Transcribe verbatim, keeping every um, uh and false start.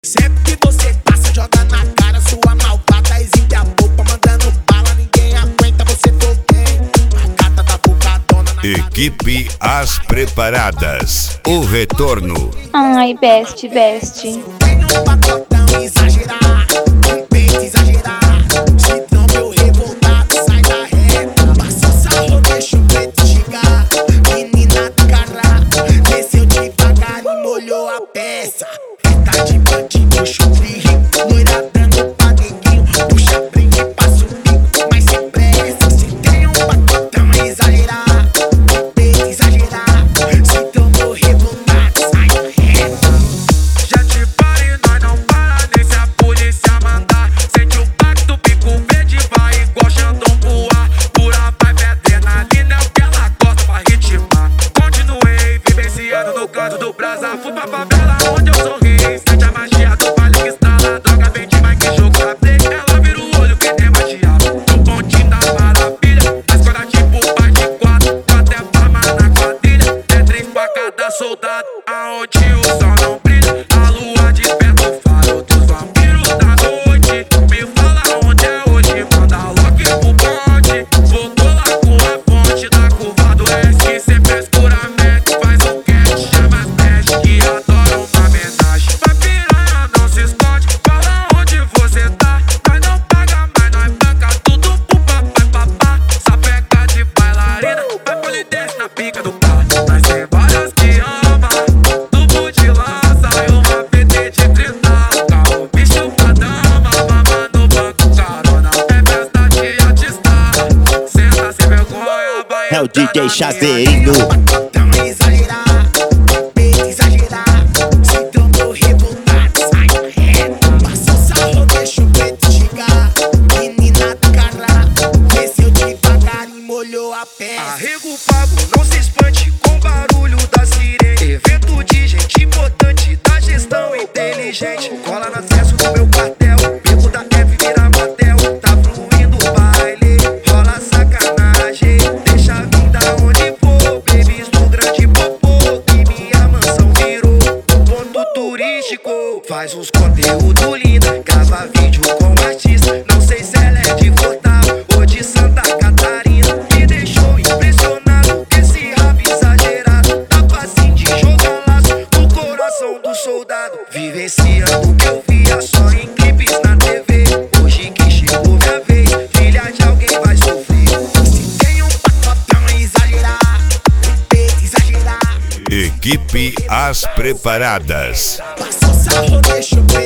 Sempre que você passa, joga na cara sua malvada, exime a roupa, mandando bala, ninguém aguenta, você for bem. A gata da bucadona na Equipe As Preparadas. O retorno. Ai, best, best. Tem um pacotão exagerado, um peito exagerado. Se não meu revoltado, sai da reta. Passou sarro, deixa o preto chegar. Menina do caralho, desceu devagar e molhou a peça. Tá de bandido, chupri, loira dando pra neguinho. Puxa brinde, passa o bico, mas sem pressa. Se tem um pacotão exagerado, um peito exagerado. Se então meu revoltado, sai da reta. Já te pare, nós não para nem se a polícia mandar. Sente o baque do bico verde, vai igual Xandão voar. Pura vibe, adrenalina é o que ela gosta pra ritmar. Continuei vivenciando no canto do brasa. Fui pra favela onde eu sorri. Sente a magia do baile que estrala. Droga vem demais que jogo pra play. Ela vira o olho que tem magiado. No pontinho da maravilha. A escola tipo bate quatro. Até palma na quadrilha. É três pra cada soldado. Aonde o sol não brilha, a lua desperta o faro dos vampiros da noite. Me fala onde é hoje, manda logo pro bonde. Voltou lá com a fonte da curva do S. Sem frescuramento, faz o que chama as peste que adoram uma homenagem. Vai piranha, não se esconde, fala onde você tá. Nós não paga, mas nós banca tudo pro papai, papá. Sapeca de bailarina, vai polidez na pica do carro. Nós tem várias que ama, tubo de lança e uma P T de trinta. Carro bicho pra dama, mama no banco carona. É festa de artista, senta sem vergonha, vai É o D entrar J na Chaveirinho. Tem um pacotão exagerado, um peito exagerado. Se então meu revoltado, sai da reta. Passou sarro, deixa o preto chegar. Menina do caralho, desceu devagar e molhou a peça. Arrega o pago, não se espante com o barulho da sirene. Evento de gente importante, da gestão inteligente. Cola no acesso do meu quartel, bico da F vira motel. Tá fluindo o baile, rola sacanagem. Deixa a vida onde for, babies do grande popô. Que minha mansão virou um ponto turístico. Faz uns conteúdo linda, grava vídeo com artista. Não sei se ela é de Fortal ou de Santa Catarina. Me deixou impressionado, esse rap exagerado. Tá facinho de jogar laço no coração do soldado. Vivenciando o que eu via só em clipes na T V. Hoje que chegou minha vez, filha de alguém vai sofrer. Se tem um pacotão exagerado, um peito exagerado. Equipe As Preparadas. Passou sarro, deixa o preto